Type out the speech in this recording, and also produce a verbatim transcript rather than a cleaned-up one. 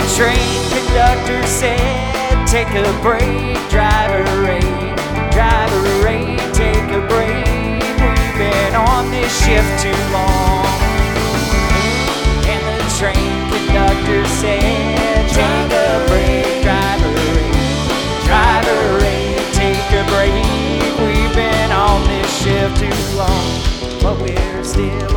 train conductor said, take a break, driver rate, driver rate, take a break. We've been on this shift too long. And the train conductor said, take a break, driver rate, driver rate, take a break. We've been on this shift too long, but we're still